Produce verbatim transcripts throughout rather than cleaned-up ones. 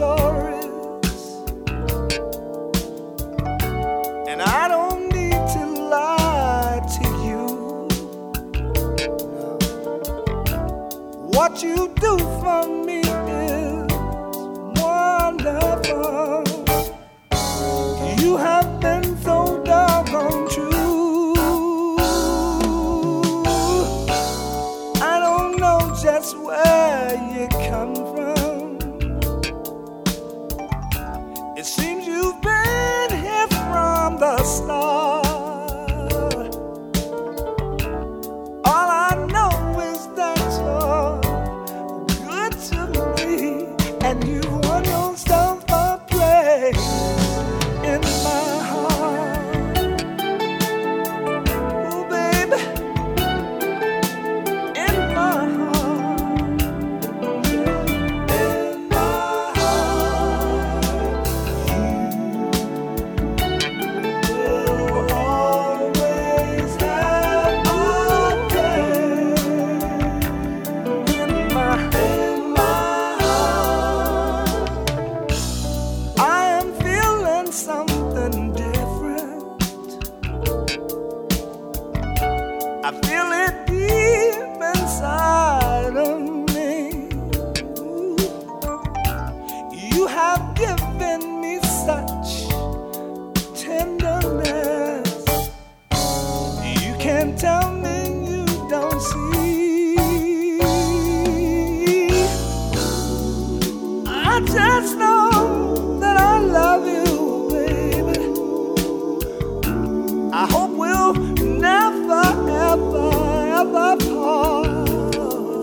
stories, and I don't need to lie to you. What you do for me is wonderful. You have been so doggone true. I don't know just where you come from. It seems you've been here from the start. All I know is that you're good to me, and you won yourself a place in my heart. Oh, baby, in my heart, in my heart, you will always have a place in my, in my heart. I am feeling something different. I feel it deep inside of me. Ooh. You have given me such tenderness. You can't tell me you don't see. I just know that I love you, baby. I hope we'll never, ever, ever part.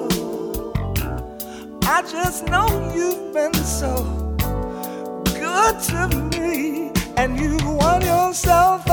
I just know you've been so good to me, and you won yourself